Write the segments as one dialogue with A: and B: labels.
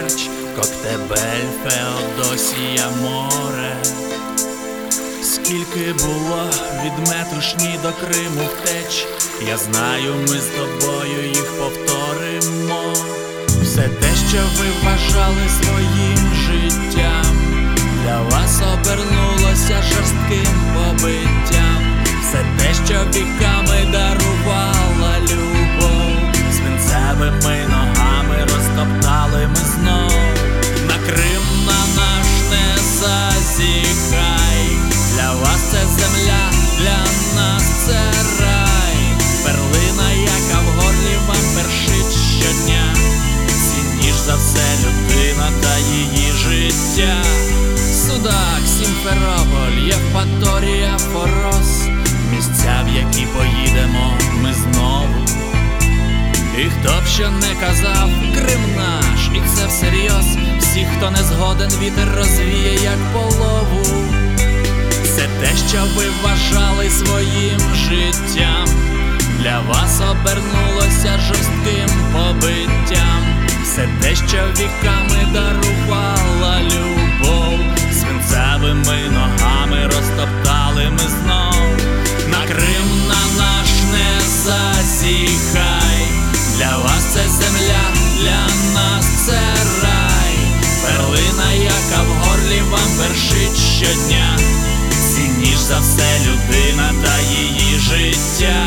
A: Керч, Коктебель, Феодосія, море. Скільки було від метушні до Криму втеч, я знаю, ми з тобою їх повторимо. Все те, що ви вважали своїм життям, для вас обернулося жорстким побиттям. Все те, що віками дарувала любов, свинцевими ногами розтоптали ми знов. На Крим на наш не зазіхай, для вас це земля, для нас це рай. Перлина, яка в горлі вам першить щодня, цінніш за все людина та її життя. Судак, Сімферополь, Євпаторія, Форос, місця, в які поїдемо ми знову. І хто б що не казав, Крим наш, і це всерйоз. Всіх, хто не згоден, вітер розвіє, як полову. Все те, що ви вважали своїм життям, для вас обернулося жорстким побиттям. Все те, що віками дарувала любов, свинцевими ногами розтоптали ми знов. На Крим на наш не зазіхай, для вас це земля, для нас це рай. Перлина, яка в горлі вам першить щодня, цінніш за все людина та її життя.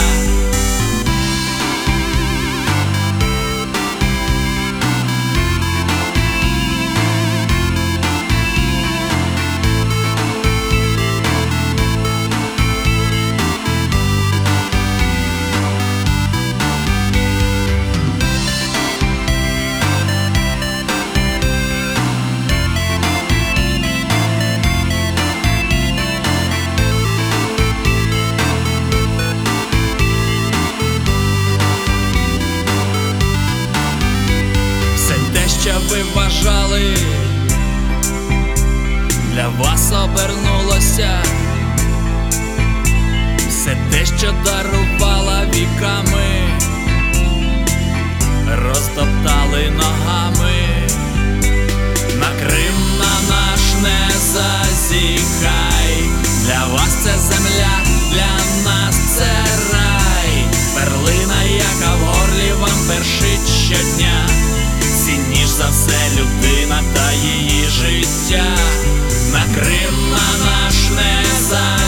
A: Що ви вважали, для вас обернулося. Все те, що дарувала віками, розтоптали ногами. На Крим на наш не зазіхай, для вас це земля, для нас це рай. Перлина, яка в горлі вам першить щодня, цінніш за все людина та її життя. На Крим на наш не зазіхай,